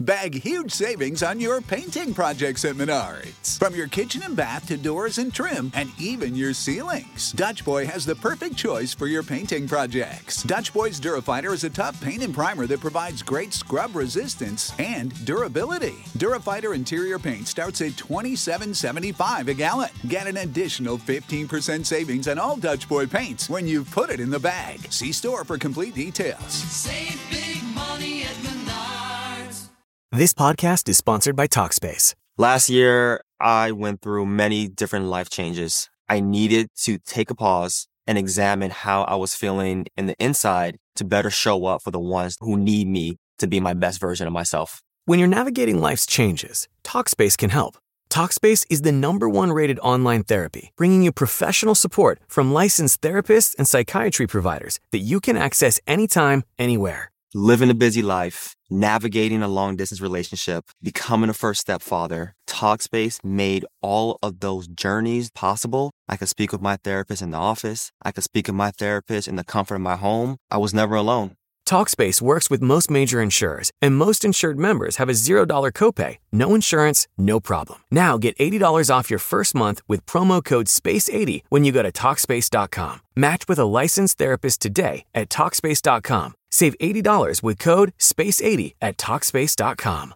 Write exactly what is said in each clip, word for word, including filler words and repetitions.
Bag huge savings on your painting projects at Menards. From your kitchen and bath to doors and trim, and even your ceilings. Dutch Boy has the perfect choice for your painting projects. Dutch Boy's Durafighter is a tough paint and primer that provides great scrub resistance and durability. Durafighter interior paint starts at twenty-seven seventy-five a gallon. Get an additional fifteen percent savings on all Dutch Boy paints when you put it in the bag. See store for complete details. Save big money at Menards. This podcast is sponsored by Talkspace. Last year, I went through many different life changes. I needed to take a pause and examine how I was feeling in the inside to better show up for the ones who need me to be my best version of myself. When you're navigating life's changes, Talkspace can help. Talkspace is the number one rated online therapy, bringing you professional support from licensed therapists and psychiatry providers that you can access anytime, anywhere. Living a busy life, navigating a long-distance relationship, becoming a first-step father, Talkspace made all of those journeys possible. I could speak with my therapist in the office. I could speak with my therapist in the comfort of my home. I was never alone. Talkspace works with most major insurers, and most insured members have a zero dollars copay. No insurance, no problem. Now get eighty dollars off your first month with promo code space eighty when you go to Talkspace dot com. Match with a licensed therapist today at Talkspace dot com. Save eighty dollars with code space eighty at Talkspace dot com.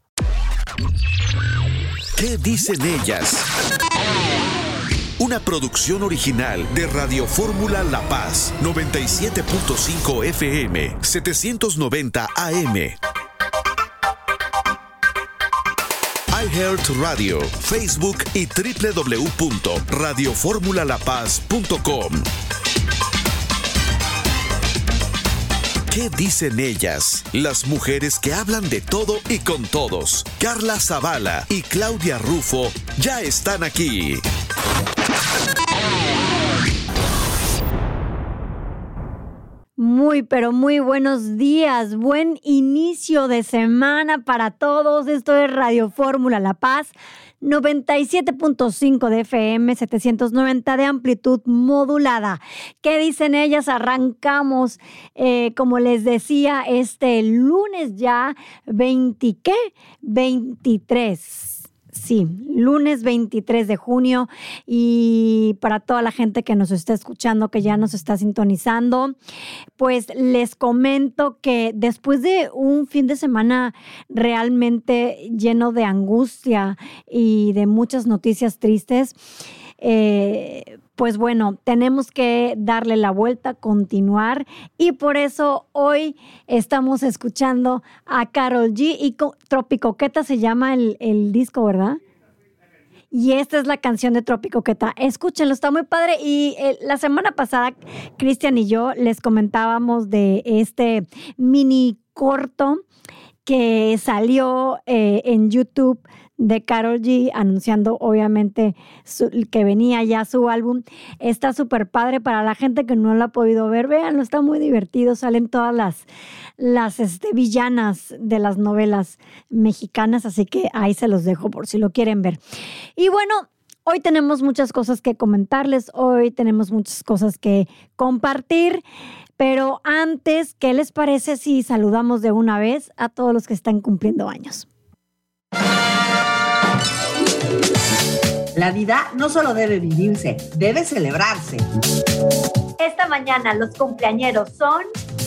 ¿Qué dicen ellas? Una producción original de Radio Fórmula La Paz, noventa y siete punto cinco F M, setecientos noventa A M. iHeartRadio, Facebook y doble u doble u doble u punto radio fórmula la paz punto com. ¿Qué dicen ellas? Las mujeres que hablan de todo y con todos. Carla Zavala y Claudia Rufo ya están aquí. Muy, pero muy buenos días. Buen inicio de semana para todos. Esto es Radio Fórmula La Paz, noventa y siete punto cinco de F M, setecientos noventa de amplitud modulada. ¿Qué dicen ellas? Arrancamos, eh, como les decía, este lunes ya, veinte, ¿qué? veintitrés. Sí, lunes veintitrés de junio, y para toda la gente que nos está escuchando, que ya nos está sintonizando, pues les comento que después de un fin de semana realmente lleno de angustia y de muchas noticias tristes, eh, pues bueno, tenemos que darle la vuelta, continuar, y por eso hoy estamos escuchando a Karol G y Tropicoqueta se llama el, el disco, ¿verdad? Y esta es la canción de Tropicoqueta. Escúchenlo, está muy padre. Y eh, la semana pasada, Cristian y yo les comentábamos de este mini corto que salió eh, en YouTube de Karol G, anunciando obviamente su, que venía ya su álbum. Está súper padre. Para la gente que no lo ha podido ver, véanlo, está muy divertido. Salen todas las, las este, villanas de las novelas mexicanas, así que ahí se los dejo por si lo quieren ver. Y bueno, hoy tenemos muchas cosas que comentarles, hoy tenemos muchas cosas que compartir. Pero antes, ¿qué les parece si saludamos de una vez a todos los que están cumpliendo años? La vida no solo debe vivirse, debe celebrarse. Esta mañana los cumpleañeros son...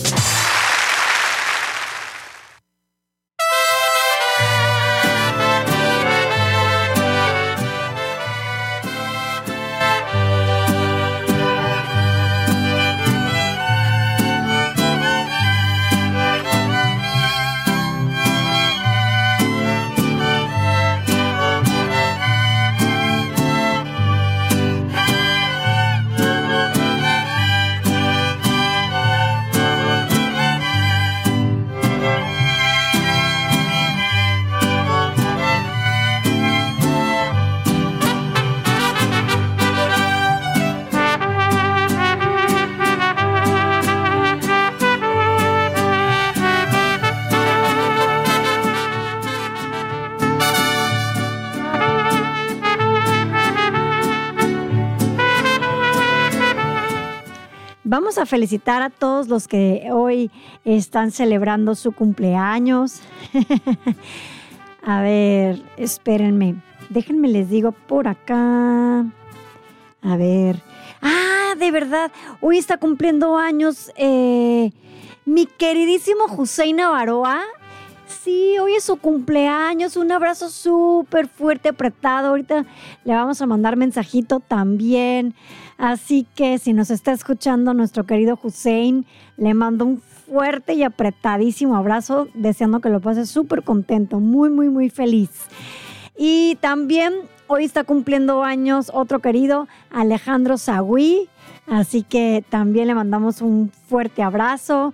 Vamos a felicitar a todos los que hoy están celebrando su cumpleaños. A ver, espérenme. Déjenme les digo por acá. A ver. Ah, de verdad. Hoy está cumpliendo años eh, mi queridísimo Hussein Avaroa. Sí, hoy es su cumpleaños. Un abrazo súper fuerte, apretado. Ahorita le vamos a mandar mensajito también. Así que si nos está escuchando nuestro querido Hussein, le mando un fuerte y apretadísimo abrazo, deseando que lo pase súper contento, muy, muy, muy feliz. Y también hoy está cumpliendo años otro querido, Alejandro Zagüí, así que también le mandamos un fuerte abrazo.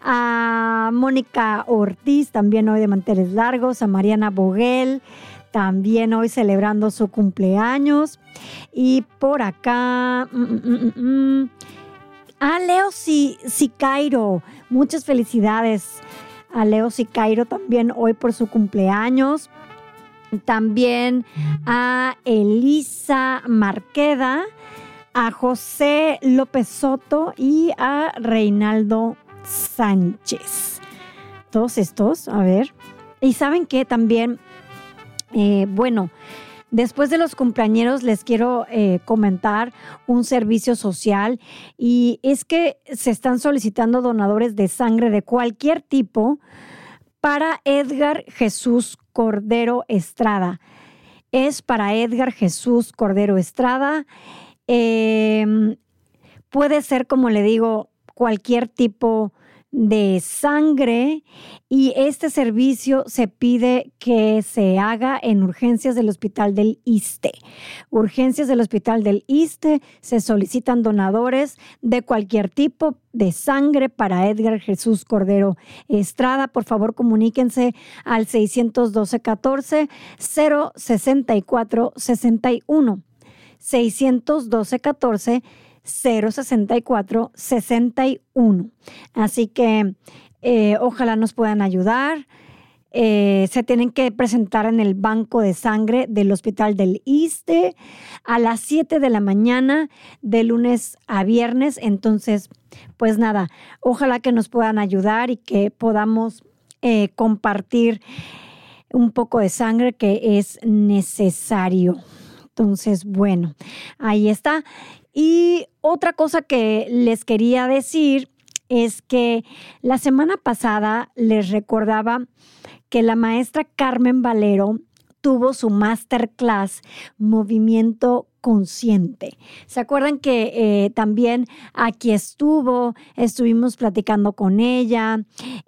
A Mónica Ortiz, también hoy de manteles largos, a Mariana Boguel, también hoy celebrando su cumpleaños. Y por acá... Mm, mm, mm, mm. Ah, Leo Sicairo, muchas felicidades a Leo Sicairo también hoy por su cumpleaños. También a Elisa Marqueda, a José López Soto y a Reinaldo Sánchez. Todos estos, a ver. Y ¿saben qué? También, eh, bueno... Después de los cumpleañeros les quiero eh, comentar un servicio social y es que se están solicitando donadores de sangre de cualquier tipo para Edgar Jesús Cordero Estrada. Es para Edgar Jesús Cordero Estrada. Eh, puede ser, como le digo, cualquier tipo de sangre y este servicio se pide que se haga en urgencias del Hospital del Iste. Urgencias del Hospital del Iste, se solicitan donadores de cualquier tipo de sangre para Edgar Jesús Cordero Estrada. Por favor, comuníquense al seis uno dos, uno cuatro, cero seis cuatro seis uno. seis uno dos, uno cuatro, cero seis cuatro seis uno. Así que eh, ojalá nos puedan ayudar. Eh, se tienen que presentar en el banco de sangre del Hospital del Iste a las siete de la mañana de lunes a viernes. Entonces, pues nada, ojalá que nos puedan ayudar y que podamos eh, compartir un poco de sangre que es necesario. Entonces, bueno, ahí está. Y otra cosa que les quería decir es que la semana pasada les recordaba que la maestra Carmen Valero tuvo su masterclass Movimiento Consciente. ¿Se acuerdan que eh, también aquí estuvo? Estuvimos platicando con ella.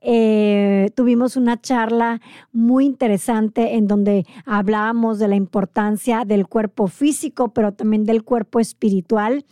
Eh, tuvimos una charla muy interesante en donde hablábamos de la importancia del cuerpo físico, pero también del cuerpo espiritual.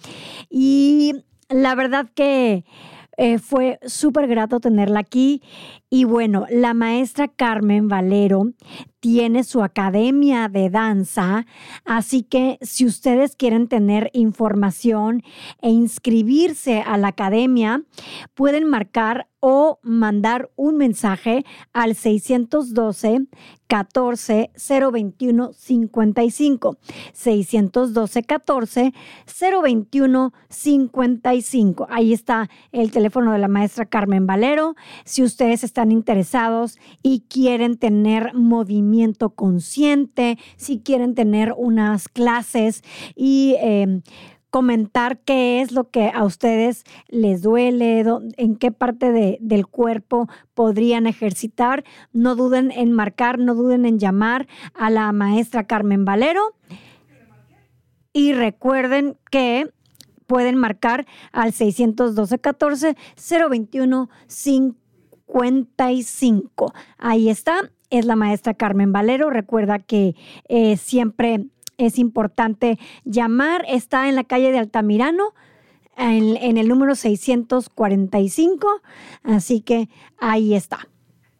Y la verdad que Eh, fue súper grato tenerla aquí. Y bueno, la maestra Carmen Valero tiene su academia de danza, así que si ustedes quieren tener información e inscribirse a la academia, pueden marcar o mandar un mensaje al seis uno dos, catorce, cero veintiuno, cincuenta y cinco. seis uno dos, catorce, cero veintiuno, cincuenta y cinco. Ahí está el teléfono de la maestra Carmen Valero. Si ustedes están interesados y quieren tener movimiento consciente, si quieren tener unas clases y eh, comentar qué es lo que a ustedes les duele, en qué parte de, del cuerpo podrían ejercitar, no duden en marcar, no duden en llamar a la maestra Carmen Valero. Y recuerden que pueden marcar al seis uno dos, catorce, cero veintiuno, cincuenta y cinco. Ahí está, es la maestra Carmen Valero. Recuerda que eh, siempre es importante llamar. Está en la calle de Altamirano, en, en el número seiscientos cuarenta y cinco. Así que ahí está.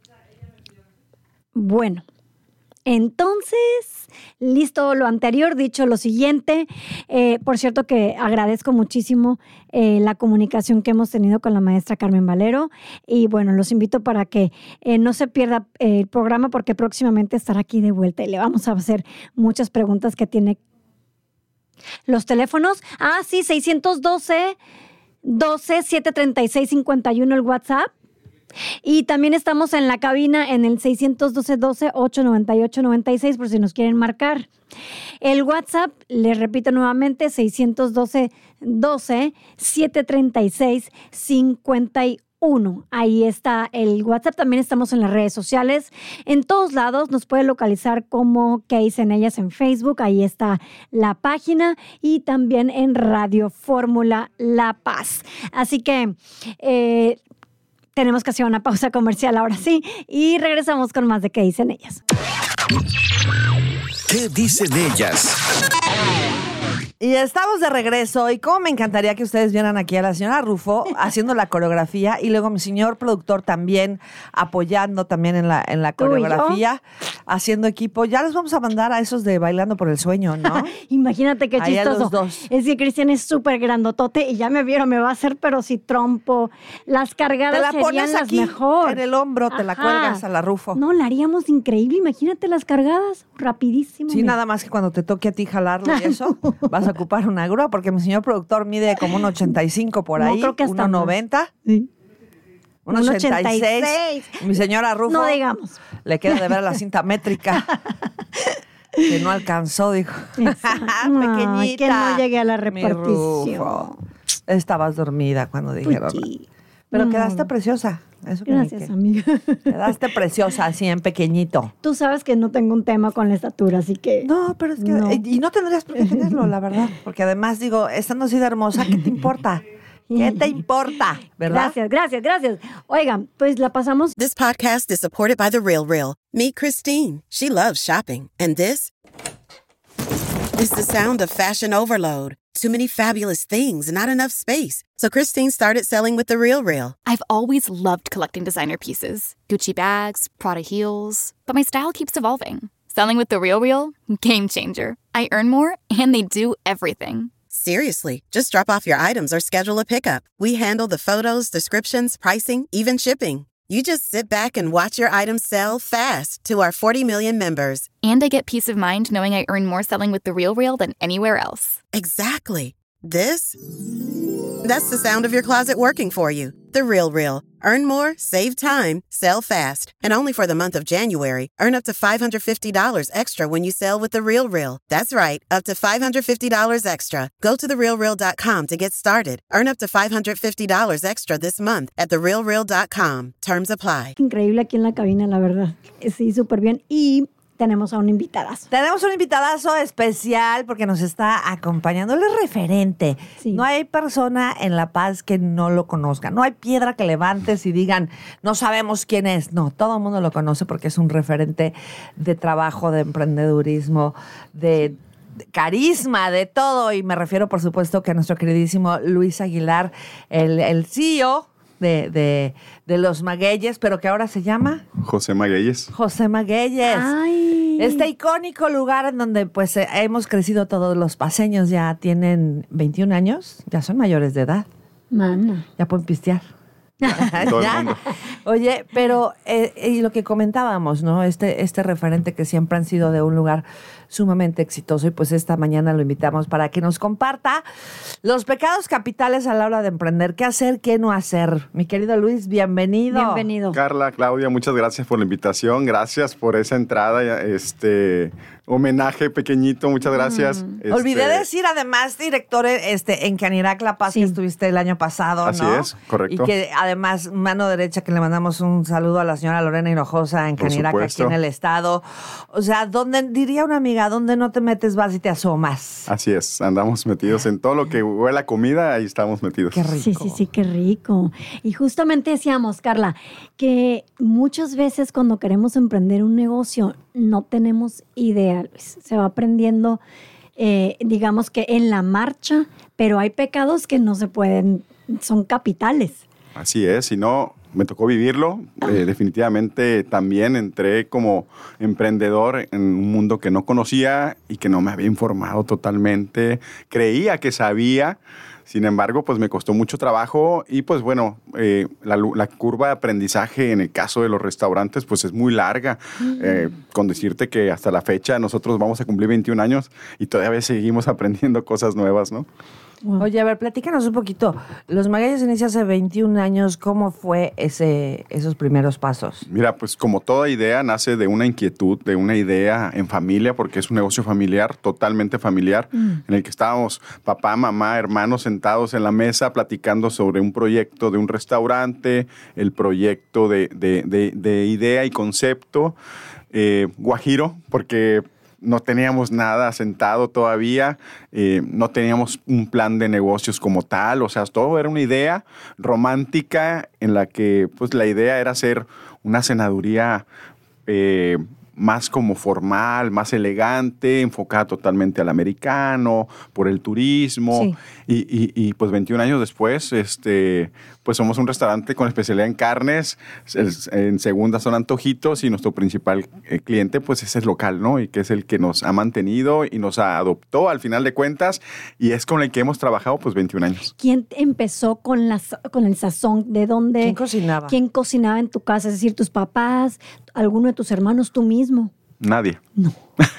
Bueno, entonces, listo lo anterior, dicho lo siguiente. Eh, por cierto que agradezco muchísimo eh, la comunicación que hemos tenido con la maestra Carmen Valero. Y bueno, los invito para que eh, no se pierda eh, el programa porque próximamente estará aquí de vuelta y le vamos a hacer muchas preguntas que tiene. Los teléfonos, ah sí, seis uno dos, doce, setecientos treinta y seis, cincuenta y uno el WhatsApp. Y también estamos en la cabina en el seis uno dos, uno dos, ocho nueve ocho, nueve seis por si nos quieren marcar. El WhatsApp, les repito nuevamente, seis uno dos, doce, siete tres seis, cinco uno. Ahí está el WhatsApp. También estamos en las redes sociales. En todos lados nos puede localizar como ¿Qué dicen ellas? En Facebook. Ahí está la página. Y también en Radio Fórmula La Paz. Así que eh, tenemos que hacer una pausa comercial ahora sí. Y regresamos con más de ¿Qué dicen ellas? ¿Qué dicen ellas? Y estamos de regreso y cómo me encantaría que ustedes vieran aquí a la señora Rufo haciendo la coreografía y luego mi señor productor también apoyando también en la, en la coreografía, haciendo equipo. Ya les vamos a mandar a esos de Bailando por el Sueño, ¿no? Imagínate qué Ahí a chistoso. los dos. Es que Cristian es súper grandotote y ya me vieron, me va a hacer pero si trompo. Las cargadas Te la serían pones las aquí mejor. en el hombro, te la Ajá. cuelgas a la Rufo. No, la haríamos increíble. Imagínate las cargadas, rapidísimo. Sí, mira. nada más que cuando te toque a ti jalarlo y eso, vas a ocupar una grúa porque mi señor productor mide como un ochenta y cinco por ahí, No, creo que hasta uno noventa. Sí. Un ochenta y seis. Mi señora Rufo. No digamos. Le queda de ver la cinta métrica. Que no alcanzó, dijo. Pequeñita. Ay, que no llegué a la Mi repartición. Rufo. Estabas dormida cuando dijeron. Puchi. Pero No. quedaste preciosa. Eso que ni Gracias, qué. amiga. Quedaste preciosa, así en pequeñito. Tú sabes que no tengo un tema con la estatura, así que... No, pero es que... No. Y no tendrías por qué tenerlo, la verdad. Porque además, digo, estando así de hermosa, ¿qué te importa? ¿Qué te importa? ¿Verdad? Gracias, gracias, gracias. Oigan, pues la pasamos... This podcast is supported by The Real Real. Meet Christine. She loves shopping. And this is the sound of fashion overload. Too many fabulous things, not enough space. So Christine started selling with The Real Real. I've always loved collecting designer pieces. Gucci bags, Prada heels. But my style keeps evolving. Selling with The Real Real? Game changer. I earn more, and they do everything. Seriously, just drop off your items or schedule a pickup. We handle the photos, descriptions, pricing, even shipping. You just sit back and watch your items sell fast to our forty million members. And I get peace of mind knowing I earn more selling with The Real Real than anywhere else. Exactly. This? That's the sound of your closet working for you. The Real Real. Earn more, save time, sell fast. And only for the month of January, earn up to five hundred fifty dollars extra when you sell with The Real Real. That's right, up to five hundred fifty dollars extra. Go to the real real dot com to get started. Earn up to five hundred fifty dollars extra this month at the real real dot com. Terms apply. Increíble aquí en la cabina, la verdad. Sí, súper bien. Y tenemos a un invitadazo. Tenemos un invitadazo especial porque nos está acompañando. Él es referente. Sí. No hay persona en La Paz que no lo conozca. No hay piedra que levantes y digan, no sabemos quién es. No, todo el mundo lo conoce porque es un referente de trabajo, de emprendedurismo, de carisma, de todo. Y me refiero, por supuesto, que a nuestro queridísimo Luis Aguilar, el, el C E O de, de, de Los Magueyes, pero que ahora se llama José Magueyes. José Magueyes. Ay. Este icónico lugar en donde pues eh, hemos crecido todos los paseños. Ya tienen veintiún años, ya son mayores de edad. Mana. Ya pueden pistear. Todo el Ya. mundo. Oye, pero eh, y lo que comentábamos, ¿no? Este, este referente que siempre han sido de un lugar sumamente exitoso y pues esta mañana lo invitamos para que nos comparta los pecados capitales a la hora de emprender. ¿Qué hacer, qué no hacer? Mi querido Luis, bienvenido. Bienvenido. Carla, Claudia, muchas gracias por la invitación. Gracias por esa entrada, este homenaje pequeñito. Muchas gracias. Este, Olvidé decir, además, director este, en Canirac La Paz, Sí. que estuviste el año pasado, Así ¿no? es, correcto. Y que además, mano derecha, que le mandamos un saludo a la señora Lorena Hinojosa en Por Canirac, aquí supuesto. en el estado. O sea, donde diría una amiga, donde no te metes, vas y te asomas. Así es, andamos metidos en todo lo que huele a comida, ahí estamos metidos. Qué rico. Sí, sí, sí, qué rico. Y justamente decíamos, Carla, que muchas veces cuando queremos emprender un negocio no tenemos idea, Luis. Se va aprendiendo, eh, digamos que en la marcha, pero hay pecados que no se pueden, son capitales. Así es, si no, me tocó vivirlo. Eh, definitivamente también entré como emprendedor en un mundo que no conocía y que no me había informado totalmente. Creía que sabía, sin embargo, pues me costó mucho trabajo y pues bueno, eh, la, la curva de aprendizaje en el caso de los restaurantes pues es muy larga. Eh, con decirte que hasta la fecha nosotros vamos a cumplir veintiún años y todavía seguimos aprendiendo cosas nuevas, ¿no? Wow. Oye, a ver, platícanos un poquito. Los Magueyes inicia hace veintiún años. ¿Cómo fue ese, esos primeros pasos? Mira, pues como toda idea nace de una inquietud, de una idea en familia, porque es un negocio familiar, totalmente familiar, mm. en el que estábamos papá, mamá, hermanos sentados en la mesa platicando sobre un proyecto de un restaurante, el proyecto de, de, de, de idea y concepto, eh, guajiro, porque no teníamos nada asentado todavía, eh, no teníamos un plan de negocios como tal, o sea, todo era una idea romántica en la que pues la idea era hacer una cenaduría eh, más como formal, más elegante, enfocada totalmente al americano, por el turismo. Sí. Y, y, y pues veintiún años después, este, pues somos un restaurante con especialidad en carnes, en segunda son antojitos y nuestro principal eh, cliente pues es el local, ¿no? Y que es el que nos ha mantenido y nos adoptó al final de cuentas y es con el que hemos trabajado pues veintiún años. ¿Quién empezó con, la, con el sazón? ¿De dónde? ¿Quién cocinaba? ¿Quién cocinaba en tu casa? Es decir, tus papás, alguno de tus hermanos, tú mismo. Nadie. No.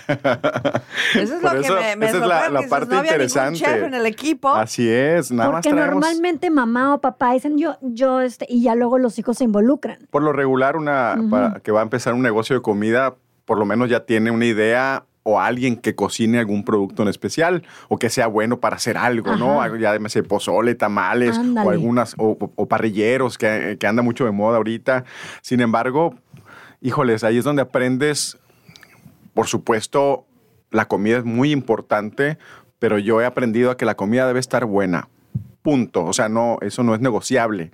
Eso es Por lo eso, que me, me esa es la, la dices, parte no había interesante. Chef en el equipo. Así es, nada Porque más traemos... normalmente mamá o papá dicen yo, yo, este, y ya luego los hijos se involucran. Por lo regular, una uh-huh. para, que va a empezar un negocio de comida, por lo menos ya tiene una idea o alguien que cocine algún producto en especial o que sea bueno para hacer algo, ajá. ¿no? Ya me sé, pozole, tamales Ándale. o algunas o, o parrilleros que, que anda mucho de moda ahorita. Sin embargo, híjoles, ahí es donde aprendes. Por supuesto, la comida es muy importante, pero yo he aprendido a que la comida debe estar buena. Punto. O sea, no, eso no es negociable.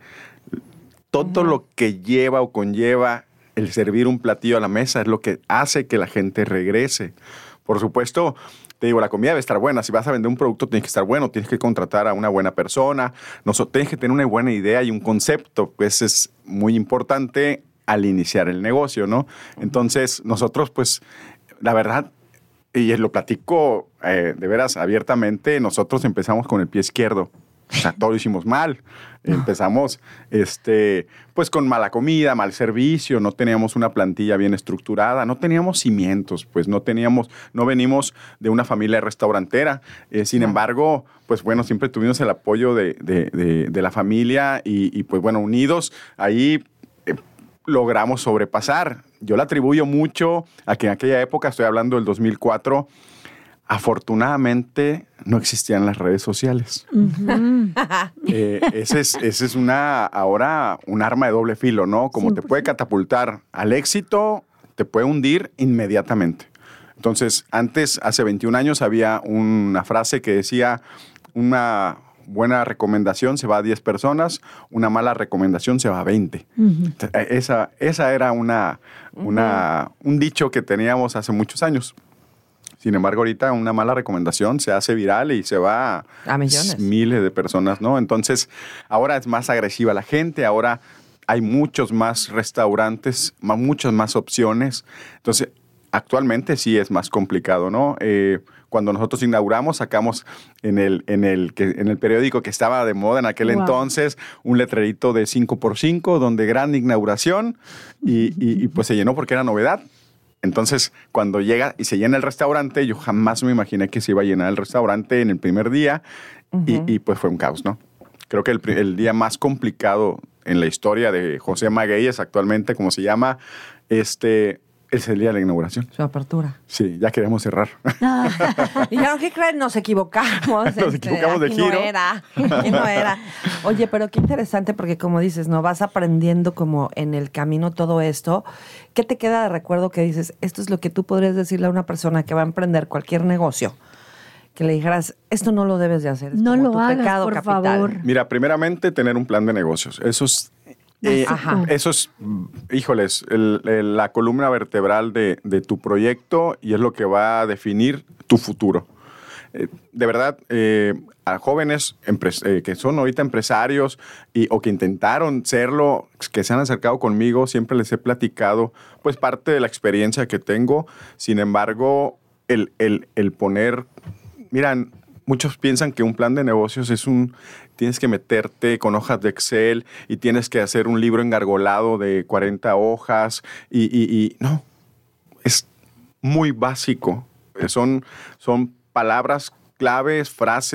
Todo uh-huh. lo que lleva o conlleva el servir un platillo a la mesa es lo que hace que la gente regrese. Por supuesto, te digo, la comida debe estar buena. Si vas a vender un producto, tienes que estar bueno, tienes que contratar a una buena persona, no, tienes que tener una buena idea y un concepto. Pues es muy importante al iniciar el negocio, ¿no? Entonces, nosotros, pues, la verdad, y lo platico eh, de veras abiertamente, nosotros empezamos con el pie izquierdo. O sea, todo lo hicimos mal. Empezamos, este, pues, con mala comida, mal servicio, no teníamos una plantilla bien estructurada, no teníamos cimientos, pues, no teníamos, no venimos de una familia restaurantera. Eh, sin embargo, pues, bueno, siempre tuvimos el apoyo de, de, de, de la familia y, y, pues, bueno, unidos, ahí eh, logramos sobrepasar. Yo le atribuyo mucho a que en aquella época, estoy hablando del dos mil cuatro, afortunadamente no existían las redes sociales. Uh-huh. eh, ese es, ese es una, ahora un arma de doble filo, ¿no? Como cien por ciento. Te puede catapultar al éxito, te puede hundir inmediatamente. Entonces, antes, hace veintiún años, había una frase que decía, una buena recomendación se va a diez personas, una mala recomendación se va a veinte. Uh-huh. Esa, esa era una, una, uh-huh. un dicho que teníamos hace muchos años. Sin embargo, ahorita una mala recomendación se hace viral y se va a, a millones. Miles de personas, ¿no? Entonces, ahora es más agresiva la gente, ahora hay muchos más restaurantes, más, muchas más opciones. Entonces, actualmente sí es más complicado, ¿no? Eh, cuando nosotros inauguramos, sacamos en el, en, el, que, en el periódico que estaba de moda en aquel wow. entonces un letrerito de cinco por cinco donde gran inauguración y, y, y pues se llenó porque era novedad. Entonces, cuando llega y se llena el restaurante, yo jamás me imaginé que se iba a llenar el restaurante en el primer día uh-huh. y, y pues fue un caos, ¿no? Creo que el, el día más complicado en la historia de José Magueyes, actualmente como se llama, este, es el día de la inauguración. Su apertura. Sí, ya queremos cerrar. Y ya, ¿qué creen? Nos equivocamos. Nos este, equivocamos de giro. No era, aquí no era. Oye, pero qué interesante porque como dices, ¿no? Vas aprendiendo como en el camino todo esto. ¿Qué te queda de recuerdo que dices, esto es lo que tú podrías decirle a una persona que va a emprender cualquier negocio? Que le dijeras, esto no lo debes de hacer. Es no como lo tu hagas, pecado por capital. favor. Mira, primeramente, tener un plan de negocios. Eso es... Eh, eso es, híjoles, el, el, la columna vertebral de, de tu proyecto y es lo que va a definir tu futuro. Eh, de verdad, eh, a jóvenes empres- eh, que son ahorita empresarios y, o que intentaron serlo, que se han acercado conmigo, siempre les he platicado pues parte de la experiencia que tengo. Sin embargo, el, el, el poner, miran, muchos piensan que un plan de negocios es un... Tienes que meterte con hojas de Excel y tienes que hacer un libro engargolado de cuarenta hojas y, y, y no, es muy básico. Son, son palabras claves, frases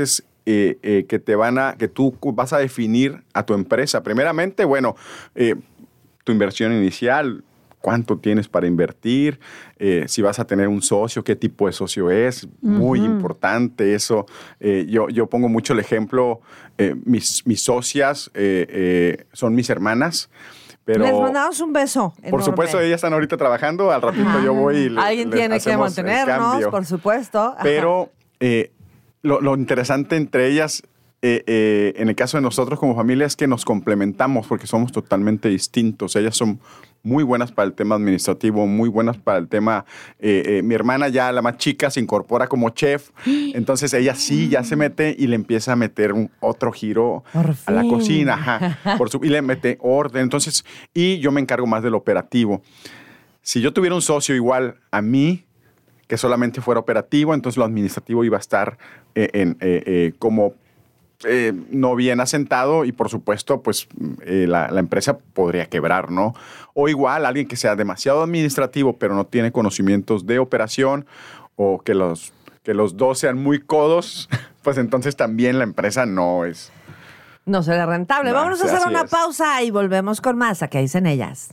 eh, eh, que te van a, que tú vas a definir a tu empresa. Primeramente, bueno, eh, tu inversión inicial, cuánto tienes para invertir, eh, si vas a tener un socio, qué tipo de socio es, muy uh-huh. importante eso. Eh, yo, yo pongo mucho el ejemplo, eh, mis, mis socias eh, eh, son mis hermanas. Pero, les mandamos un beso por enorme. Supuesto, ellas están ahorita trabajando, al ratito Ajá. yo voy y le, Alguien tiene que mantenernos, por supuesto. Ajá. Pero eh, lo, lo interesante entre ellas, eh, eh, en el caso de nosotros como familia, es que nos complementamos porque somos totalmente distintos. Ellas son muy buenas para el tema administrativo, muy buenas para el tema... Eh, eh, mi hermana ya, la más chica, se incorpora como chef. Entonces ella sí ya se mete y le empieza a meter un otro giro Por a fin. la cocina. Ajá, por su, y le mete orden. Entonces, y yo me encargo más del operativo. Si yo tuviera un socio igual a mí, que solamente fuera operativo, entonces lo administrativo iba a estar eh, en, eh, eh, como... Eh, no bien asentado y por supuesto pues eh, la, la empresa podría quebrar, ¿no? O igual alguien que sea demasiado administrativo pero no tiene conocimientos de operación o que los, que los dos sean muy codos, pues entonces también la empresa no es... No será rentable. No, Vámonos a hacer una es. pausa y volvemos con más. ¿A qué dicen ellas?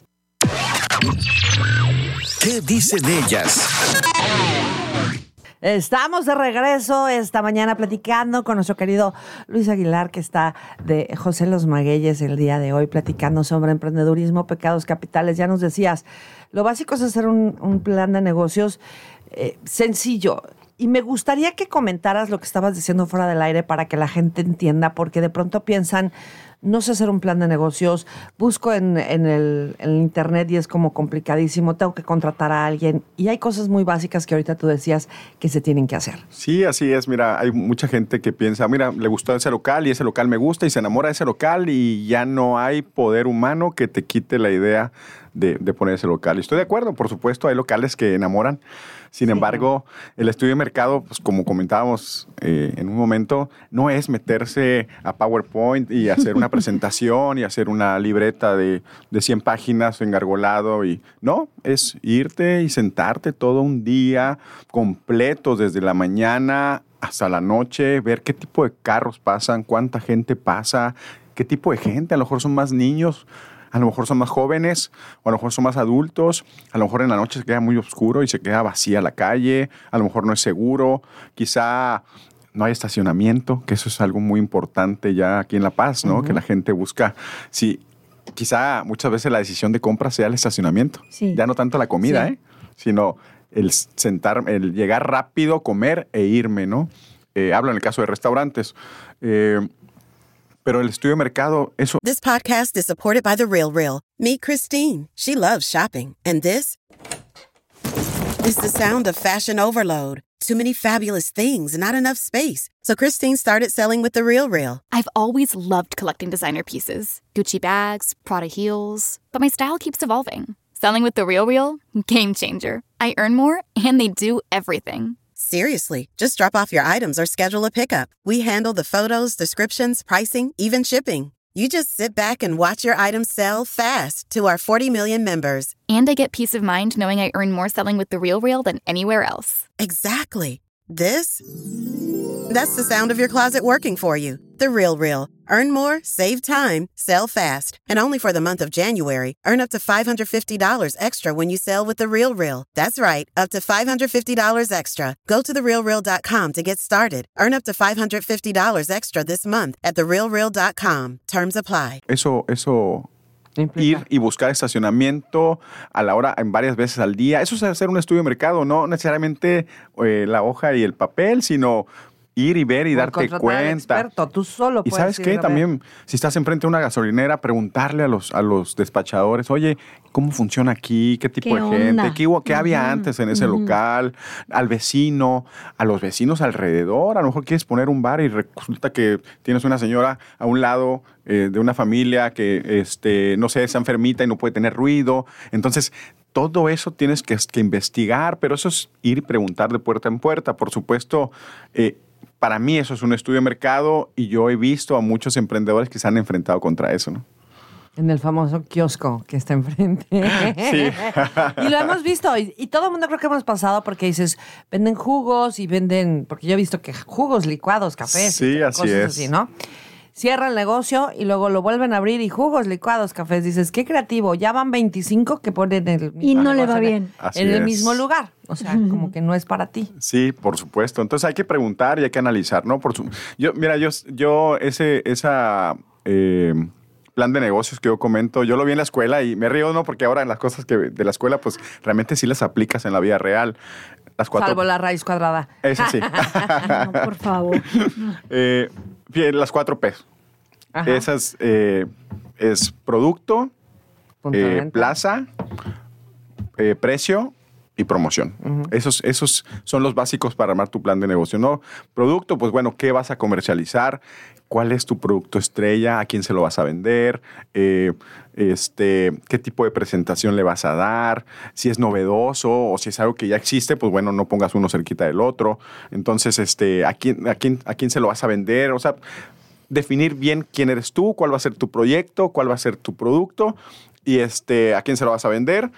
¿Qué dicen ellas? Estamos de regreso esta mañana platicando con nuestro querido Luis Aguilar, que está de José Los Magueyes el día de hoy, platicando sobre emprendedurismo, pecados capitales. Ya nos decías, lo básico es hacer un, un plan de negocios eh, sencillo. Y me gustaría que comentaras lo que estabas diciendo fuera del aire para que la gente entienda, porque de pronto piensan, no sé hacer un plan de negocios, busco en, en, el, en el internet y es como complicadísimo, tengo que contratar a alguien. Y hay cosas muy básicas que ahorita tú decías que se tienen que hacer. Sí, así es. Mira, hay mucha gente que piensa, mira, le gustó ese local y ese local me gusta y se enamora de ese local y ya no hay poder humano que te quite la idea de, de poner ese local. Y estoy de acuerdo, por supuesto, hay locales que enamoran. Sin sí. embargo, el estudio de mercado, pues como comentábamos eh, en un momento, no es meterse a PowerPoint y hacer una presentación y hacer una libreta de, de cien páginas engargolado. Y, no, es irte y sentarte todo un día completo, desde la mañana hasta la noche, ver qué tipo de carros pasan, cuánta gente pasa, qué tipo de gente, a lo mejor son más niños, a lo mejor son más jóvenes, o a lo mejor son más adultos, a lo mejor en la noche se queda muy oscuro y se queda vacía la calle, a lo mejor no es seguro, quizá no hay estacionamiento, que eso es algo muy importante ya aquí en La Paz, ¿no? Uh-huh. Que la gente busca, sí, quizá muchas veces la decisión de compra sea el estacionamiento, sí. ya no tanto la comida, sí. ¿eh? Sino el sentar, el llegar rápido, comer e irme, ¿no? Eh, hablo en el caso de restaurantes. Eh, Pero el estudio de mercado, eso... This podcast is supported by The Real Real. Meet Christine. She loves shopping. And this is the sound of fashion overload. Too many fabulous things, not enough space. So Christine started selling with The Real Real. I've always loved collecting designer pieces. Gucci bags, Prada heels. But my style keeps evolving. Selling with The Real Real? Game changer. I earn more, and they do everything. Seriously, just drop off your items or schedule a pickup. We handle the photos, descriptions, pricing, even shipping. You just sit back and watch your items sell fast to our forty million members. And I get peace of mind knowing I earn more selling with The Real Real than anywhere else. Exactly. This? That's the sound of your closet working for you. The Real Real. Earn more, save time, sell fast. And only for the month of January, earn up to five hundred fifty dollars extra when you sell with The Real Real. That's right, up to five hundred fifty dollars extra. Go to the real real dot com to get started. Earn up to five hundred fifty dollars extra this month at the real real dot com. Terms apply. Eso, eso... Ir y buscar estacionamiento a la hora, en varias veces al día. Eso es hacer un estudio de mercado, no necesariamente eh, la hoja y el papel, sino ir y ver y Por darte cuenta. Al experto, tú solo y puedes ¿sabes qué? También, si estás enfrente de una gasolinera, preguntarle a los, a los despachadores, oye, ¿cómo funciona aquí? ¿Qué tipo ¿Qué de gente? onda? ¿Qué, hubo- qué Ujú, había antes en ese ujú. local? Al vecino, a los vecinos alrededor. A lo mejor quieres poner un bar y resulta que tienes una señora a un lado eh, de una familia que, este, no sé, está enfermita y no puede tener ruido. Entonces, todo eso tienes que, que investigar, pero eso es ir y preguntar de puerta en puerta. Por supuesto, eh, para mí eso es un estudio de mercado y yo he visto a muchos emprendedores que se han enfrentado contra eso, ¿no? En el famoso kiosco que está enfrente. Sí. Y lo hemos visto. Y, y todo el mundo creo que hemos pasado porque dices, venden jugos y venden... Porque yo he visto que jugos, licuados, cafés. Sí, y así cosas es. así, ¿no? Cierra el negocio y luego lo vuelven a abrir y jugos, licuados, cafés. Dices, qué creativo. Ya van veinticinco que ponen el mismo Y no le va negocio en el- bien. Así En el es. mismo lugar. O sea, como que no es para ti. Sí, por supuesto. Entonces hay que preguntar y hay que analizar, ¿no? Por su, yo, mira, yo, yo ese, esa eh, plan de negocios que yo comento, yo lo vi en la escuela y me río, ¿no? Porque ahora en las cosas que de la escuela, pues realmente sí las aplicas en la vida real. Las cuatro. Salvo la raíz cuadrada. Eso sí. No, por favor. Eh, bien, las cuatro P. Ajá. Esas eh, es producto, Punto de eh, venta. plaza, eh, precio y promoción. esos, esos son los básicos para armar tu plan de negocio, ¿no? Producto, pues bueno, ¿qué vas a comercializar? ¿Cuál es tu producto estrella? ¿A quién se lo vas a vender? Eh, este, ¿qué tipo de presentación le vas a dar? Si es novedoso o si es algo que ya existe, pues bueno, no pongas uno cerquita del otro. Entonces, este, ¿a quién, a quién, a quién se lo vas a vender? O sea, definir bien quién eres tú, cuál va a ser tu proyecto, cuál va a ser tu producto y este, a quién se lo vas a vender.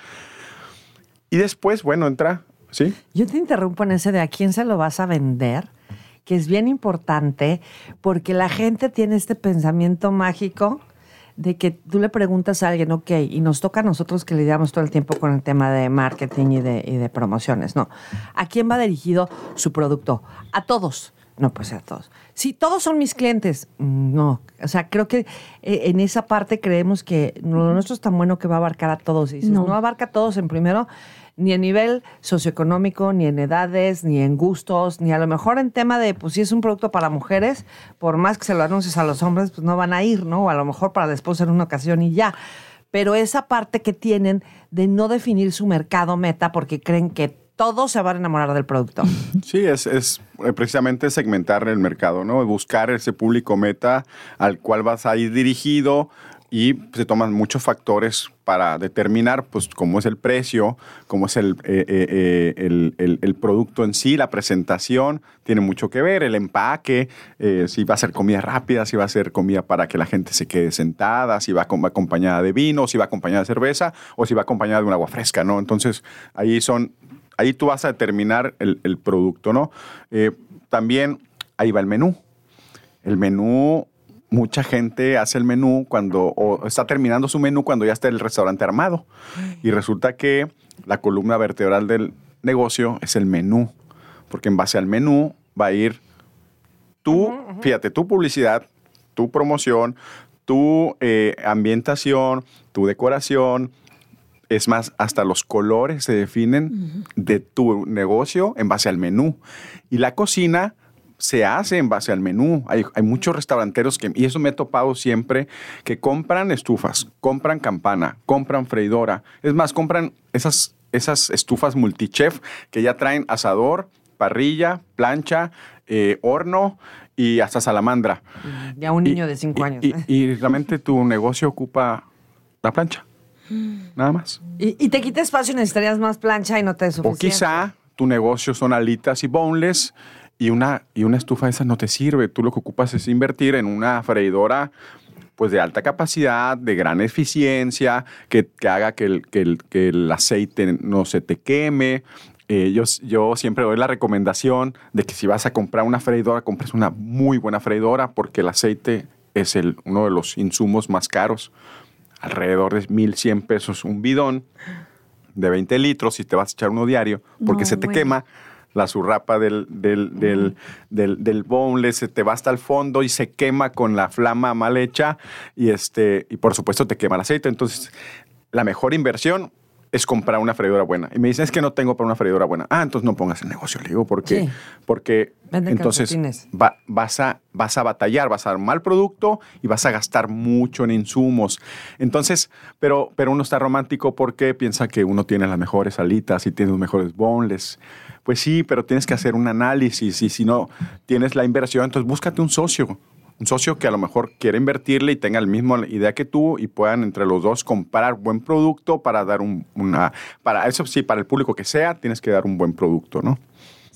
Y después, bueno, entra, ¿sí? Yo te interrumpo en ese de a quién se lo vas a vender, que es bien importante porque la gente tiene este pensamiento mágico de que tú le preguntas a alguien, ok, y nos toca a nosotros que lidiamos todo el tiempo con el tema de marketing y de, y de promociones, ¿no? ¿A quién va dirigido su producto? A todos. No, pues a todos. Si todos son mis clientes, no. O sea, creo que eh, en esa parte creemos que lo nuestro es tan bueno que va a abarcar a todos. Y dices, No. no abarca a todos en primero, ni en nivel socioeconómico, ni en edades, ni en gustos, ni a lo mejor en tema de, pues si es un producto para mujeres, por más que se lo anuncies a los hombres, pues no van a ir, ¿no? O a lo mejor para después en una ocasión y ya. Pero esa parte que tienen de no definir su mercado meta porque creen que todos se van a enamorar del producto. Sí, es, es eh, precisamente segmentar el mercado, ¿no? Buscar ese público meta al cual vas a ir dirigido y se toman muchos factores para determinar, pues, cómo es el precio, cómo es el, eh, eh, eh, el, el, el producto en sí, la presentación, tiene mucho que ver, el empaque, eh, si va a ser comida rápida, si va a ser comida para que la gente se quede sentada, si va com- acompañada de vino, si va acompañada de cerveza o si va acompañada de un agua fresca, ¿no? Entonces, ahí son... Ahí tú vas a determinar el, el producto, ¿no? Eh, también ahí va el menú. El menú, mucha gente hace el menú cuando, o está terminando su menú cuando ya está el restaurante armado. Y resulta que la columna vertebral del negocio es el menú. Porque en base al menú va a ir tu, fíjate, tu publicidad, tu promoción, tu eh, ambientación, tu decoración. Es más, hasta los colores se definen uh-huh. de tu negocio en base al menú. Y la cocina se hace en base al menú. Hay, hay muchos restauranteros que, y eso me he topado siempre, que compran estufas, compran campana, compran freidora. Es más, compran esas, esas estufas multichef que ya traen asador, parrilla, plancha, eh, horno y hasta salamandra. Ya un niño y, de cinco y, años. Y, y realmente tu negocio ocupa la plancha. Nada más. Y, y te quita espacio y necesitarías más plancha y no te es suficiente. O quizá tu negocio son alitas y boneless y una, y una estufa de esas no te sirve. Tú lo que ocupas es invertir en una freidora pues de alta capacidad, de gran eficiencia, que, que haga que el, que, el, que el aceite no se te queme. Eh, yo, yo siempre doy la recomendación de que si vas a comprar una freidora, compres una muy buena freidora porque el aceite es el, uno de los insumos más caros. Alrededor de mil cien pesos un bidón de veinte litros y te vas a echar uno diario porque no, se te bueno. quema la surrapa del, del, del, uh-huh. del, del boneless, se te va hasta el fondo y se quema con la flama mal hecha y, este, y por supuesto te quema el aceite. Entonces, la mejor inversión es comprar una freidora buena. Y me dicen, es que no tengo para una freidora buena. Ah, entonces no pongas el negocio. Le digo, ¿por qué? Sí. Porque Vende entonces va, vas, a, vas a batallar, vas a dar mal producto y vas a gastar mucho en insumos. Entonces, pero, pero uno está romántico porque piensa que uno tiene las mejores alitas y tiene los mejores boneless. Pues sí, pero tienes que hacer un análisis y si no tienes la inversión, entonces búscate un socio. Un socio que a lo mejor quiere invertirle y tenga la misma idea que tú y puedan entre los dos comprar buen producto para dar un, una... Para eso sí, para el público que sea, tienes que dar un buen producto, ¿no?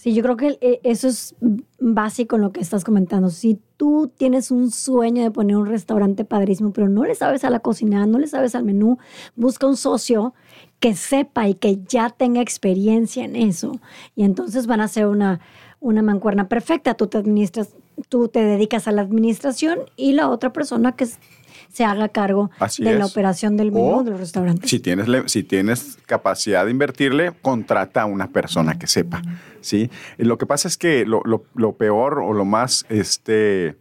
Sí, yo creo que eh, eso es básico en lo que estás comentando. Si tú tienes un sueño de poner un restaurante padrísimo, pero no le sabes a la cocina, no le sabes al menú, busca un socio que sepa y que ya tenga experiencia en eso. Y entonces van a ser una, una mancuerna perfecta. Tú te administras, tú te dedicas a la administración y la otra persona que es, se haga cargo Así de es. la operación del menú O, del restaurante. Si tienes, le- si tienes capacidad de invertirle, contrata a una persona que sepa, ¿sí? Y lo que pasa es que lo, lo- lo peor o lo más, este,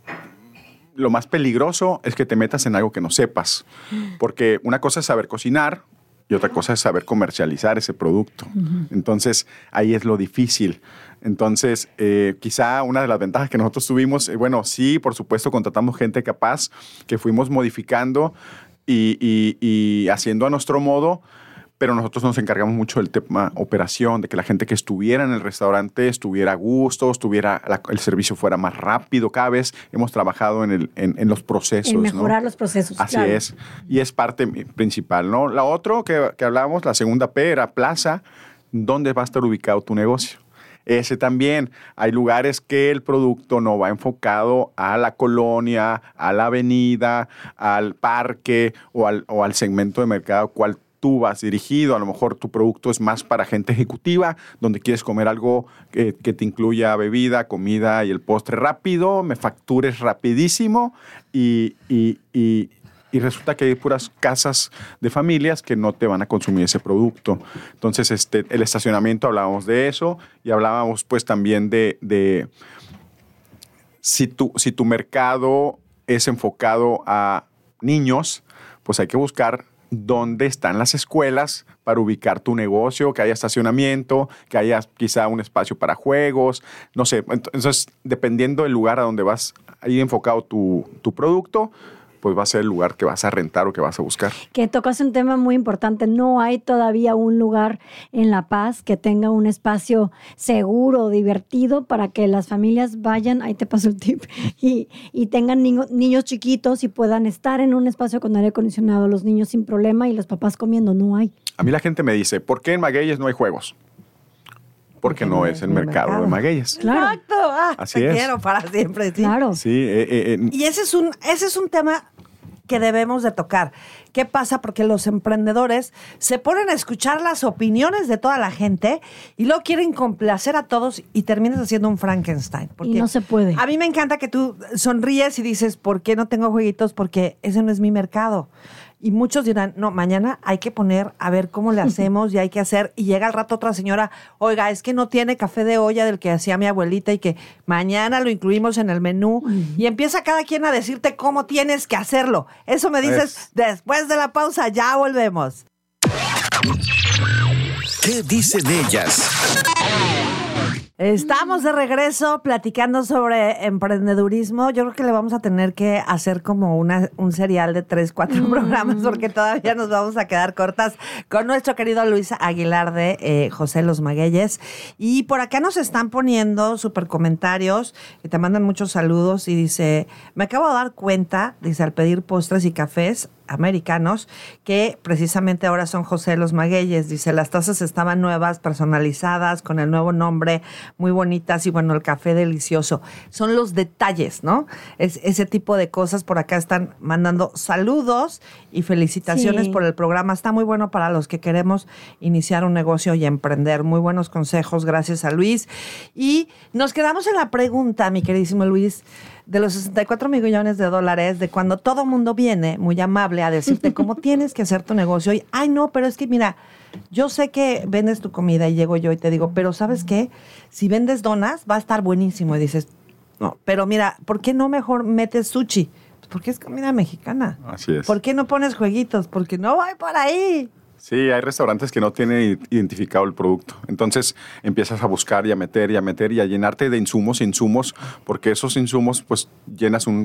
lo más peligroso es que te metas en algo que no sepas. Porque una cosa es saber cocinar y otra cosa es saber comercializar ese producto. Entonces, ahí es lo difícil. Entonces, eh, quizá una de las ventajas que nosotros tuvimos, eh, bueno, sí, por supuesto, contratamos gente capaz que fuimos modificando y, y- y haciendo a nuestro modo, pero nosotros nos encargamos mucho del tema operación, de que la gente que estuviera en el restaurante estuviera a gusto, estuviera, la- el servicio fuera más rápido. Cada vez hemos trabajado en, el, en, en los procesos. En mejorar ¿no? los procesos. Así claro. es. Y es parte mi- principal, ¿no? La otra que, que hablábamos, la segunda P, era plaza. ¿Dónde va a estar ubicado tu negocio? Ese también. Hay lugares que el producto no va enfocado a la colonia, a la avenida, al parque o al, o al segmento de mercado cual tú vas dirigido. A lo mejor tu producto es más para gente ejecutiva, donde quieres comer algo que, que te incluya bebida, comida y el postre rápido, me factures rapidísimo y, y, y y resulta que hay puras casas de familias que no te van a consumir ese producto. Entonces, este, el estacionamiento, hablábamos de eso y hablábamos pues también de, de si, tu, si tu mercado es enfocado a niños, pues hay que buscar dónde están las escuelas para ubicar tu negocio, que haya estacionamiento, que haya quizá un espacio para juegos, no sé. Entonces, dependiendo del lugar a donde vas a ir enfocado tu, tu producto, pues va a ser el lugar que vas a rentar o que vas a buscar. Que tocas un tema muy importante. No hay todavía un lugar en La Paz que tenga un espacio seguro, divertido, para que las familias vayan, ahí te paso el tip, y, y tengan niño- niños chiquitos y puedan estar en un espacio con aire acondicionado, los niños sin problema y los papás comiendo. No hay. A mí la gente me dice, ¿por qué en Magueyes no hay juegos? Porque no es el mercado, mercado de Magueyes. Claro. Exacto. Ah, Así te es. quiero para siempre. Sí. Claro. Sí, eh, eh, eh, Y ese es un, ese es un tema que debemos de tocar. ¿Qué pasa? Porque los emprendedores se ponen a escuchar las opiniones de toda la gente y luego quieren complacer a todos y terminas haciendo un Frankenstein. Porque Y no se puede. A mí me encanta que tú sonríes y dices, ¿por qué no tengo jueguitos? Porque ese no es mi mercado. Y muchos dirán, no, mañana hay que poner a ver cómo le hacemos y hay que hacer. Y llega al rato otra señora, oiga, es que no tiene café de olla del que hacía mi abuelita y que mañana lo incluimos en el menú. Y empieza cada quien a decirte cómo tienes que hacerlo. Eso me dices Es- después de la pausa, ya volvemos. ¿Qué dicen ellas? Estamos de regreso platicando sobre emprendedurismo. Yo creo que le vamos a tener que hacer como una, un serial de tres, cuatro programas porque todavía nos vamos a quedar cortas con nuestro querido Luis Aguilar de eh, José Los Magueyes. Y por acá nos están poniendo súper comentarios y te mandan muchos saludos y dice, me acabo de dar cuenta, dice, al pedir postres y cafés americanos, que precisamente ahora son José Los Magueyes. Dice, las tazas estaban nuevas, personalizadas, con el nuevo nombre, muy bonitas y bueno, el café delicioso. Son los detalles, ¿no? Es ese tipo de cosas. Por acá están mandando saludos y felicitaciones Sí. por el programa. Está muy bueno para los que queremos iniciar un negocio y emprender. Muy buenos consejos, gracias a Luis. Y nos quedamos en la pregunta, mi queridísimo Luis, de los sesenta y cuatro millones de dólares, de cuando todo mundo viene muy amable a decirte cómo tienes que hacer tu negocio. Y, ay, no, pero es que mira, yo sé que vendes tu comida y llego yo y te digo, pero ¿sabes qué? Si vendes donas, va a estar buenísimo. Y dices, no, pero mira, ¿por qué no mejor metes sushi? Pues porque es comida mexicana. así es. ¿Por qué no pones jueguitos? Porque no voy por ahí. Sí, hay restaurantes que no tienen identificado el producto. Entonces empiezas a buscar y a meter y a meter y a llenarte de insumos e insumos, porque esos insumos pues llenas un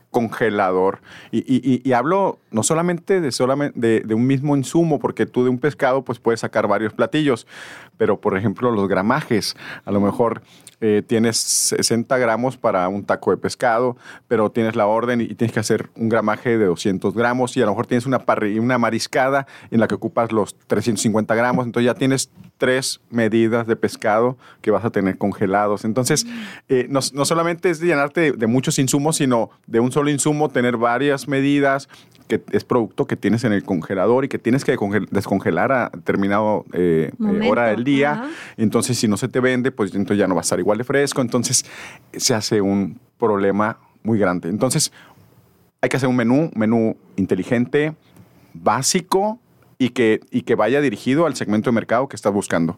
congelador. Y, y, y hablo no solamente, de, solamente de, de un mismo insumo, porque tú de un pescado pues puedes sacar varios platillos, pero por ejemplo los gramajes, a lo mejor eh, tienes sesenta gramos para un taco de pescado, pero tienes la orden y, y tienes que hacer un gramaje de doscientos gramos y a lo mejor tienes una, parri- una mariscada en la que ocupas los trescientos cincuenta gramos, entonces ya tienes tres medidas de pescado que vas a tener congelados. Entonces, eh, no, no solamente es llenarte de, de muchos insumos, sino de un solo insumo, tener varias medidas, que es producto que tienes en el congelador y que tienes que congel- descongelar a determinada eh, eh, hora del día. Ajá. Entonces, si no se te vende, pues entonces ya no va a estar igual de fresco. Entonces, se hace un problema muy grande. Entonces, hay que hacer un menú, menú inteligente, básico, y que, y que vaya dirigido al segmento de mercado que estás buscando.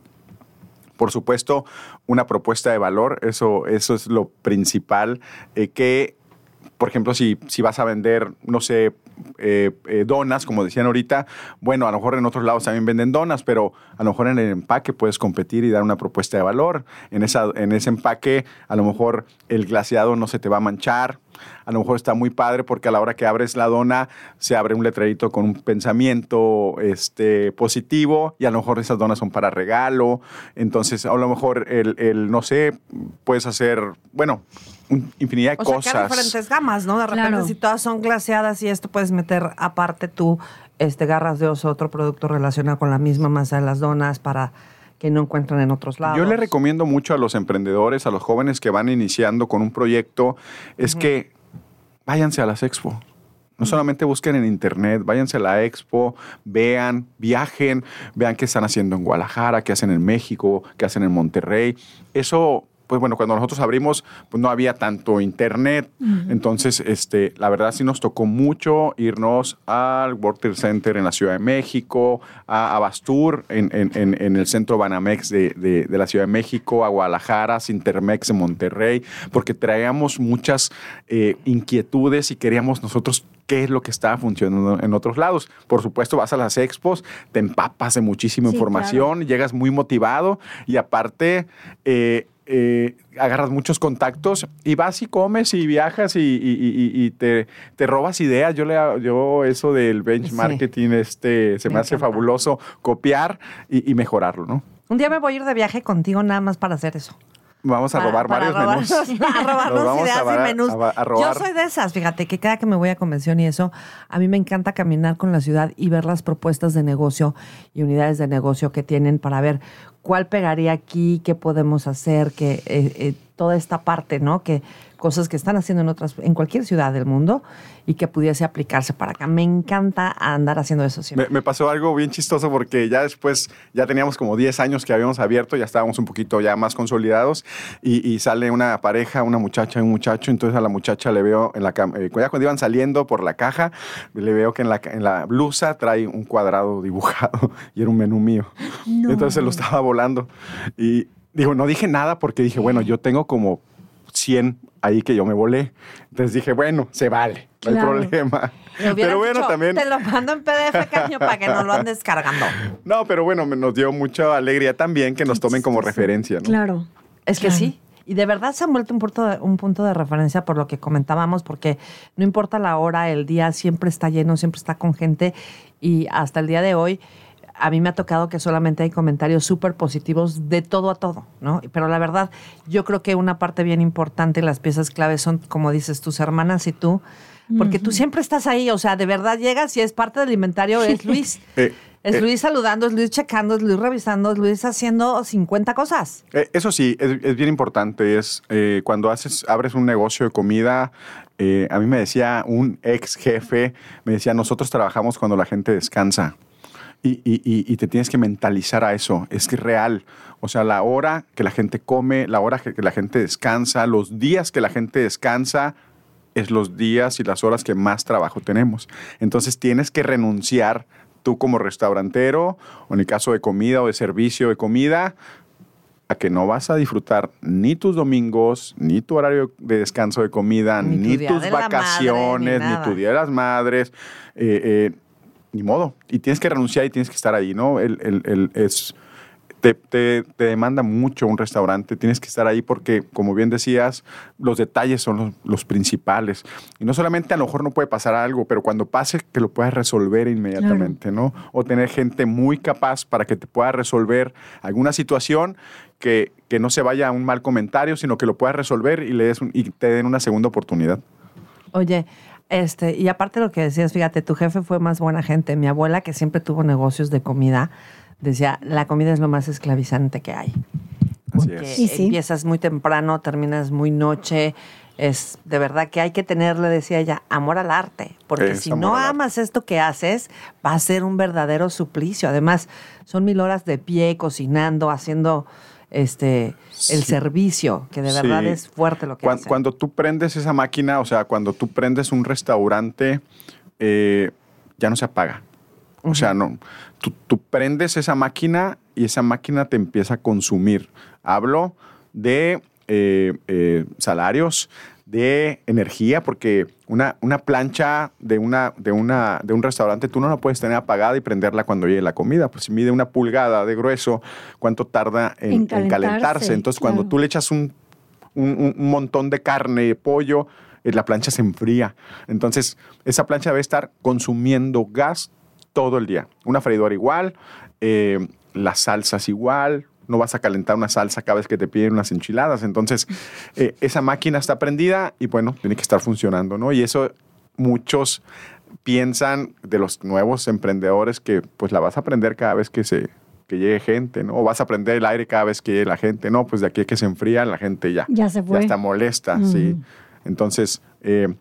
Por supuesto, una propuesta de valor, eso, eso es lo principal, eh, que, por ejemplo, si, si vas a vender, no sé, eh, eh, donas, como decían ahorita, bueno, a lo mejor en otros lados también venden donas, pero a lo mejor en el empaque puedes competir y dar una propuesta de valor. En, esa, en ese empaque, a lo mejor el glaseado no se te va a manchar. A lo mejor está muy padre porque a la hora que abres la dona se abre un letrerito con un pensamiento este, positivo y a lo mejor esas donas son para regalo. Entonces, a lo mejor el, el no sé, puedes hacer, bueno, un, infinidad de o sea, cosas. Que hay diferentes gamas, ¿no? De repente, claro. Si todas son glaseadas y esto puedes meter aparte tú este, garras de oso, otro producto relacionado con la misma masa de las donas para que no encuentran en otros lados. Yo le recomiendo mucho a los emprendedores, a los jóvenes que van iniciando con un proyecto, es uh-huh. que váyanse a las expo. No solamente busquen en internet, váyanse a la expo, vean, viajen, vean qué están haciendo en Guadalajara, qué hacen en México, qué hacen en Monterrey. Eso, pues bueno, cuando nosotros abrimos, pues no había tanto internet. Uh-huh. Entonces, este, la verdad sí nos tocó mucho irnos al World Trade Center en la Ciudad de México, a Abastur en, en, en, en el centro Banamex de, de, de la Ciudad de México, a Guadalajara, Sintermex en Monterrey, porque traíamos muchas eh, inquietudes y queríamos nosotros qué es lo que estaba funcionando en otros lados. Por supuesto, vas a las expos, te empapas de muchísima sí, información, claro. Llegas muy motivado y aparte eh, eh, agarras muchos contactos y vas y comes y viajas y, y, y, y te, te robas ideas. Yo, le, yo eso del bench marketing sí. este, se me, me hace fabuloso copiar y, y mejorarlo, ¿no? Un día me voy a ir de viaje contigo nada más para hacer eso. Vamos a para, robar para varios robarnos, menús. A robarnos ideas a, y menús. A, a robar. Yo soy de esas, fíjate, que cada que me voy a convención y eso, a mí me encanta caminar con la ciudad y ver las propuestas de negocio y unidades de negocio que tienen para ver cuál pegaría aquí, qué podemos hacer, que eh, eh, toda esta parte, ¿no? Que cosas que están haciendo en otras, en cualquier ciudad del mundo y que pudiese aplicarse para acá. Me encanta andar haciendo eso siempre. Me, me pasó algo bien chistoso porque ya después, ya teníamos como diez años que habíamos abierto, ya estábamos un poquito ya más consolidados y, y sale una pareja, una muchacha y un muchacho, entonces a la muchacha le veo en la cama, eh, ya cuando iban saliendo por la caja, le veo que en la, en la blusa trae un cuadrado dibujado y era un menú mío. No. Entonces lo estaba volando y digo, no dije nada porque dije, bueno, yo tengo como cien ahí que yo me volé. Entonces dije, bueno, se vale, no claro. hay problema. Pero bueno, dicho, también... Te lo mando en P D F, cariño, para que no lo andes cargando. No, pero bueno, nos dio mucha alegría también que nos tomen como referencia, ¿no? Claro. Es que claro. sí. Y de verdad se han vuelto un punto, de, un punto de referencia por lo que comentábamos, porque no importa la hora, el día, siempre está lleno, siempre está con gente. Y hasta el día de hoy... A mí me ha tocado que solamente hay comentarios súper positivos de todo a todo, ¿no? Pero la verdad, yo creo que una parte bien importante, las piezas claves son, como dices, tus hermanas y tú, porque uh-huh. tú siempre estás ahí, o sea, de verdad llegas y es parte del inventario, es Luis. eh, es eh, Luis saludando, es Luis checando, es Luis revisando, es Luis haciendo cincuenta cosas. Eh, eso sí, es, es bien importante, es eh, cuando haces, abres un negocio de comida, eh, a mí me decía un ex jefe, me decía, nosotros trabajamos cuando la gente descansa. Y, y, y te tienes que mentalizar a eso, es que es real. O sea, la hora que la gente come, la hora que, que la gente descansa, los días que la gente descansa, es los días y las horas que más trabajo tenemos. Entonces tienes que renunciar tú como restaurantero, o en el caso de comida o de servicio de comida, a que no vas a disfrutar ni tus domingos, ni tu horario de descanso de comida, ni, ni tus vacaciones, madre, ni, ni tu Día de las Madres, eh, eh, ni modo. Y tienes que renunciar y tienes que estar ahí, ¿no? El, el, el, es, te, te, te demanda mucho un restaurante. Tienes que estar ahí porque, como bien decías, los detalles son los, los principales. Y no solamente a lo mejor no puede pasar algo, pero cuando pase, que lo puedas resolver inmediatamente, claro. ¿no? O tener gente muy capaz para que te pueda resolver alguna situación que, que no se vaya a un mal comentario, sino que lo puedas resolver y, le des un, y te den una segunda oportunidad. Oye, este, y aparte de lo que decías, fíjate, tu jefe fue más buena gente. Mi abuela, que siempre tuvo negocios de comida, decía, la comida es lo más esclavizante que hay. Porque Así es. Sí, sí. empiezas muy temprano, terminas muy noche. Es de verdad que hay que tenerle, decía ella, amor al arte. Porque Es si amor no al arte. amas esto que haces, va a ser un verdadero suplicio. Además, son mil horas de pie, cocinando, haciendo este Sí. el servicio, que de verdad Sí. es fuerte lo que Cuan- hacen. Cuando tú prendes esa máquina, o sea, cuando tú prendes un restaurante, eh, ya no se apaga. O sea, no, tú, tú prendes esa máquina y esa máquina te empieza a consumir. Hablo de eh, eh, salarios, de energía, porque una, una plancha de, una, de, una, de un restaurante tú no la puedes tener apagada y prenderla cuando llegue la comida. Pues si mide una pulgada de grueso, ¿cuánto tarda en, En en calentarse, calentarse? Entonces, cuando claro. tú le echas un, un, un montón de carne, de pollo, eh, la plancha se enfría. Entonces, esa plancha debe estar consumiendo gas todo el día. Una freidora igual, eh, las salsas igual. No vas a calentar una salsa cada vez que te piden unas enchiladas. Entonces, eh, esa máquina está prendida y, bueno, tiene que estar funcionando, ¿no? Y eso muchos piensan de los nuevos emprendedores que, pues, la vas a prender cada vez que se que llegue gente, ¿no? O vas a prender el aire cada vez que llegue la gente. No, pues de aquí a que se enfría, la gente ya, Ya se fue. ya está molesta, Mm. ¿sí? Entonces, eh,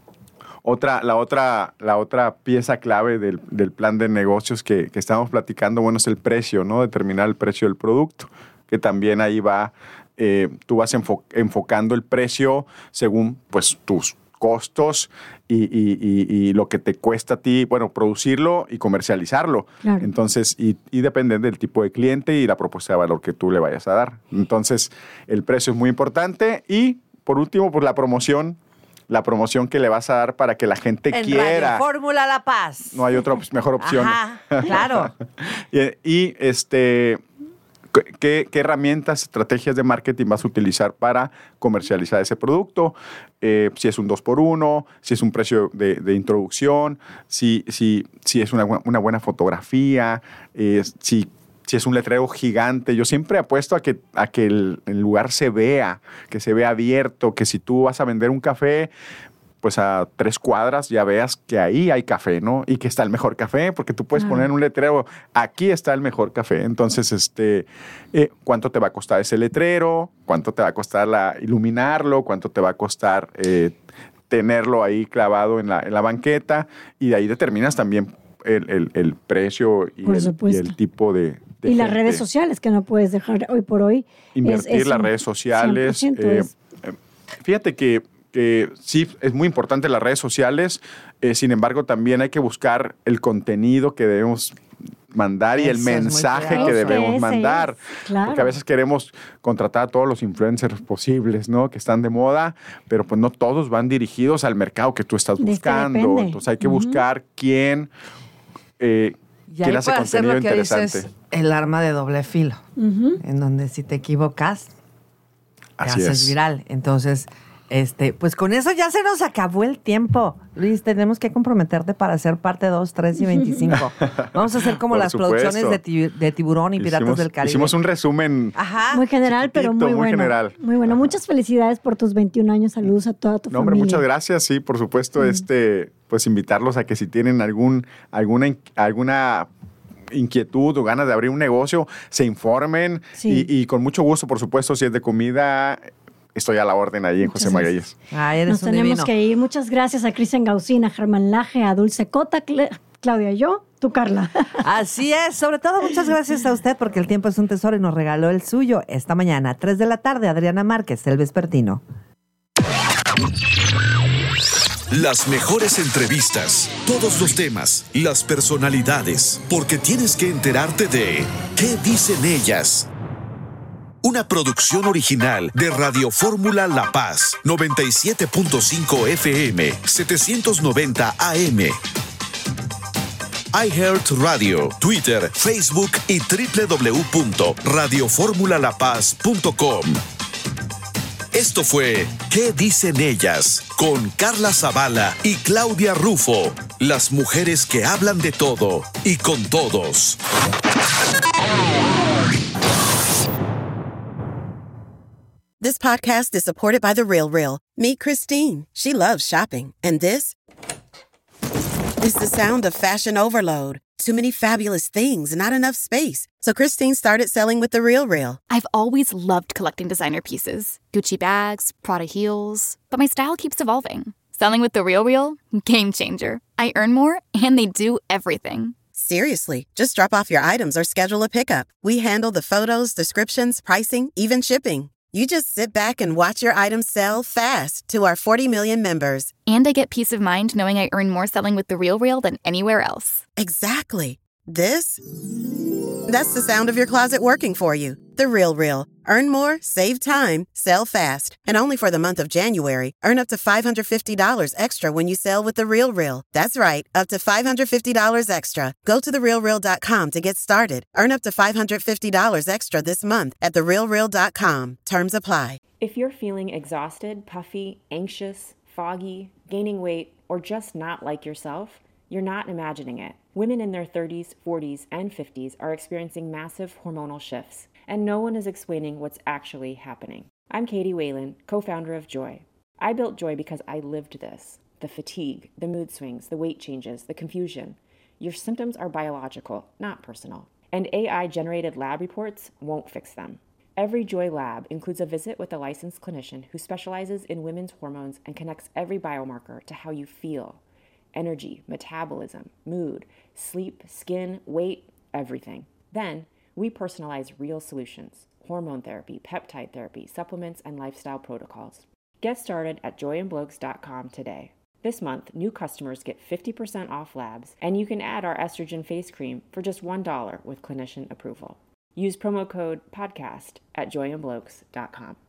Otra, la, otra, la otra pieza clave del, del plan de negocios que, que estamos platicando, bueno, es el precio, ¿no? Determinar el precio del producto, que también ahí va, eh, tú vas enfo- enfocando el precio según, pues, tus costos y, y, y, y lo que te cuesta a ti, bueno, producirlo y comercializarlo. Claro. Entonces, y, y depende del tipo de cliente y la propuesta de valor que tú le vayas a dar. Entonces, el precio es muy importante y, por último, pues la promoción. La promoción que le vas a dar para que la gente en quiera. Radio Fórmula La Paz. No hay otra op- mejor opción. Ajá, claro. y, y, este, ¿qué, ¿qué herramientas, estrategias de marketing vas a utilizar para comercializar ese producto? Eh, si es un dos por uno, si es un precio de, de introducción, si, si, si es una, una buena fotografía, eh, si... Si es un letrero gigante, yo siempre apuesto a que, a que el, el lugar se vea, que se vea abierto, que si tú vas a vender un café, pues a tres cuadras ya veas que ahí hay café, ¿no? Y que está el mejor café, porque tú puedes Ah. poner en un letrero, aquí está el mejor café. Entonces, este, eh, ¿cuánto te va a costar ese letrero? ¿Cuánto te va a costar la, iluminarlo? ¿Cuánto te va a costar eh, tenerlo ahí clavado en la, en la banqueta? Y de ahí determinas también el, el, el precio y Por el, y supuesto. el tipo de... de Y las gente. redes sociales que no puedes dejar hoy por hoy. Invertir es- es las un redes sociales. cien por eh, ciento es- eh, fíjate que, que sí, es muy importante las redes sociales, eh, sin embargo, también hay que buscar el contenido que debemos mandar y el Eso es muy mensaje clave. que Ese, debemos ese mandar. es, claro. Porque a veces queremos contratar a todos los influencers posibles, ¿no? Que están de moda, pero pues no todos van dirigidos al mercado que tú estás De este buscando. depende. Entonces hay que Ujú. buscar quién, eh, Y quién ahí hace puede hacer contenido lo que interesante. dices, el arma de doble filo, Ujú. en donde si te equivocas, te Así haces es. viral. Entonces, este, pues con eso ya se nos acabó el tiempo. Luis, tenemos que comprometerte para hacer parte dos, tres y veinticinco. Vamos a hacer como Por las supuesto. producciones de, ti- de Tiburón y Piratas Hicimos, del Caribe. hicimos un resumen. Ajá. Muy general, pero chiquitito, muy muy bueno. general. Muy bueno. Muchas felicidades por tus veintiún años. Saludos a toda tu No, hombre, familia. muchas gracias. Sí, por supuesto, este, pues invitarlos a que si tienen algún, alguna, in- alguna inquietud o ganas de abrir un negocio, se informen Sí. y, y con mucho gusto, por supuesto, si es de comida, estoy a la orden ahí en Muchas José Magalles. Ay, eres Nos un tenemos divino. que ir. Muchas gracias a Cristian Gaucín, a Germán Laje, a Dulce Cota, Cle- Claudia y yo, tú, Carla. Así es. Sobre todo, muchas gracias a usted porque el tiempo es un tesoro y nos regaló el suyo. Esta mañana, tres de la tarde, Adriana Márquez, El Vespertino. Las mejores entrevistas, todos los temas, las personalidades, porque tienes que enterarte de ¿qué dicen ellas? Una producción original de Radio Fórmula La Paz, noventa y siete punto cinco F M, setecientos noventa A M. iHeartRadio, Twitter, Facebook y doble u doble u doble u punto radio fórmula la paz punto com. Esto fue ¿Qué dicen ellas? Con Carla Zavala y Claudia Rufo, las mujeres que hablan de todo y con todos. This podcast is supported by The Real Real. Meet Christine. She loves shopping. And this is the sound of fashion overload. Too many fabulous things, not enough space. So Christine started selling with The Real Real. I've always loved collecting designer pieces. Gucci bags, Prada heels. But my style keeps evolving. Selling with The Real Real? Game changer. I earn more, and they do everything. Seriously, just drop off your items or schedule a pickup. We handle the photos, descriptions, pricing, even shipping. You just sit back and watch your items sell fast to our forty million members. And I get peace of mind knowing I earn more selling with The Real Real than anywhere else. Exactly. This? That's the sound of your closet working for you. The Real Real. Earn more, save time, sell fast. And only for the month of January, earn up to five hundred fifty dollars extra when you sell with The Real Real. That's right, up to five hundred fifty dollars extra. Go to the real real dot com to get started. Earn up to five hundred fifty dollars extra this month at the real real dot com. Terms apply. If you're feeling exhausted, puffy, anxious, foggy, gaining weight, or just not like yourself, you're not imagining it. Women in their thirties, forties, and fifties are experiencing massive hormonal shifts, and no one is explaining what's actually happening. I'm Katie Whalen, co-founder of Joy. I built Joy because I lived this. The fatigue, the mood swings, the weight changes, the confusion. Your symptoms are biological, not personal. And A I-generated lab reports won't fix them. Every Joy lab includes a visit with a licensed clinician who specializes in women's hormones and connects every biomarker to how you feel. Energy, metabolism, mood, sleep, skin, weight, everything. Then, we personalize real solutions, hormone therapy, peptide therapy, supplements, and lifestyle protocols. Get started at joy and blokes dot com today. This month, new customers get fifty percent off labs, and you can add our estrogen face cream for just one dollar with clinician approval. Use promo code PODCAST at joy and blokes dot com.